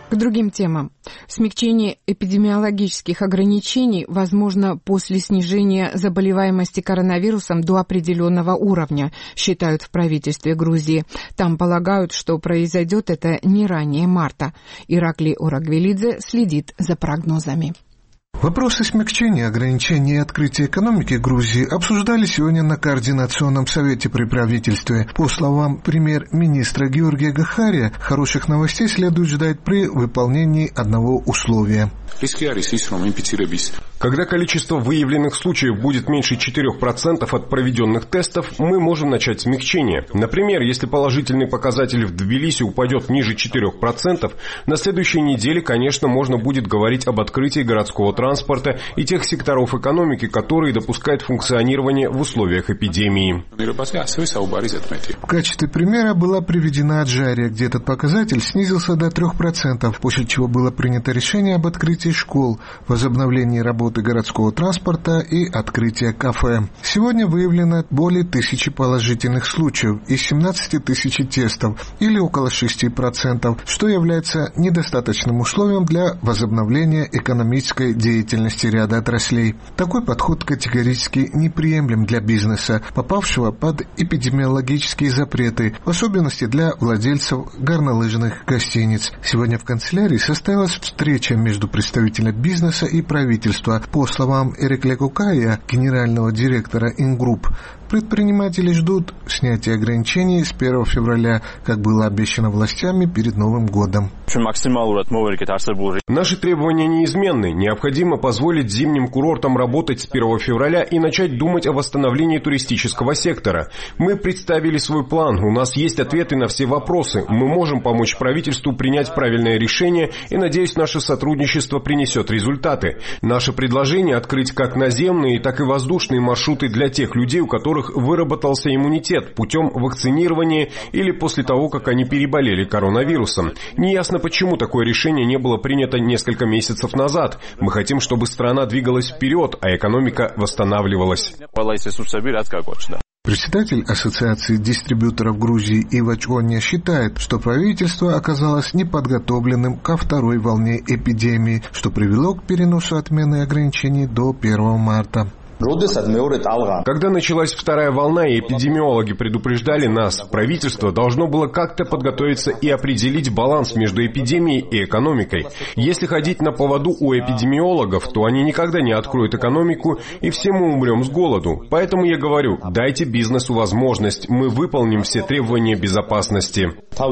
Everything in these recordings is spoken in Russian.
К другим темам. Смягчение эпидемиологических ограничений возможно после снижения заболеваемости коронавирусом до определенного уровня, считают в правительстве Грузии. Там полагают, что произойдет это не ранее марта. Ираклий Орагвелидзе следит за прогнозами. Вопросы смягчения ограничений и открытия экономики Грузии обсуждали сегодня на Координационном совете при правительстве. По словам премьер-министра Георгия Гахария, хороших новостей следует ждать при выполнении одного условия. Когда количество выявленных случаев будет меньше 4% от проведенных тестов, мы можем начать смягчение. Например, если положительный показатель в Тбилиси упадет ниже 4%, на следующей неделе, конечно, можно будет говорить об открытии городского транспорта и тех секторов экономики, которые допускают функционирование в условиях эпидемии. В качестве примера была приведена Аджария, где этот показатель снизился до 3%, после чего было принято решение об открытии школ, возобновлении работы городского транспорта и открытия кафе. Сегодня выявлено более 1000 положительных случаев и 17 тысяч тестов, или около 6%, что является недостаточным условием для возобновления экономической деятельности ряда отраслей. Такой подход категорически неприемлем для бизнеса, попавшего под эпидемиологические запреты, в особенности для владельцев горнолыжных гостиниц. Сегодня в канцелярии состоялась встреча между представителями бизнеса и правительства. По словам Эрикля Кукая, генерального директора Ингрупп, предприниматели ждут снятия ограничений с 1 февраля, как было обещано властями перед Новым годом. Наши требования неизменны. Необходимо позволить зимним курортам работать с 1 февраля и начать думать о восстановлении туристического сектора. Мы представили свой план. У нас есть ответы на все вопросы. Мы можем помочь правительству принять правильное решение и, надеюсь, наше сотрудничество принесет результаты. Наше предложение открыть как наземные, так и воздушные маршруты для тех людей, у которых выработался иммунитет путем вакцинирования или после того, как они переболели коронавирусом. Неясно, почему такое решение не было принято несколько месяцев назад. Мы хотим, чтобы страна двигалась вперед, а экономика восстанавливалась. Председатель Ассоциации дистрибьюторов Грузии Ивач Онья считает, что правительство оказалось неподготовленным ко второй волне эпидемии, что привело к переносу отмены ограничений до 1 марта. Когда началась вторая волна, и эпидемиологи предупреждали нас, правительство должно было как-то подготовиться и определить баланс между эпидемией и экономикой. Если ходить на поводу у эпидемиологов, то они никогда не откроют экономику, и все мы умрем с голоду. Поэтому я говорю, дайте бизнесу возможность, мы выполним все требования безопасности.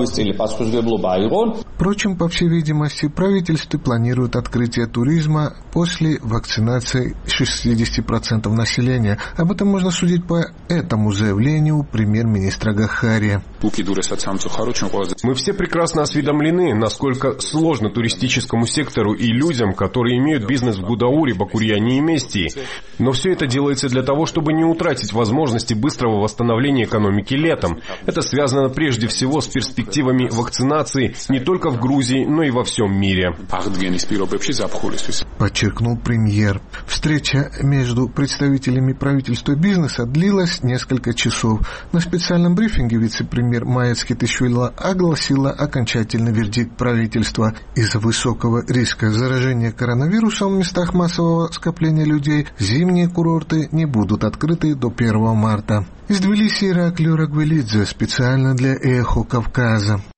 Впрочем, по всей видимости, правительство планирует открытие туризма после вакцинации 60% населения. Об этом можно судить по этому заявлению премьер-министра Гахария. Мы все прекрасно осведомлены, насколько сложно туристическому сектору и людям, которые имеют бизнес в Гудауре, Бакурьяне и Местии. Но все это делается для того, чтобы не утратить возможности быстрого восстановления экономики летом. Это связано прежде всего с перспективами вакцинации не только в Грузии, но и во всем мире. Подчеркнул премьер. Встреча между представителями правительства и бизнеса длилась несколько часов. На специальном брифинге вице-премьер Майя Цхетишвили огласила окончательный вердикт правительства. Из-за высокого риска заражения коронавирусом в местах массового скопления людей зимние курорты не будут открыты до 1 марта. Из Тбилиси Ираклий Орагвелидзе специально для «Эхо Кавказа».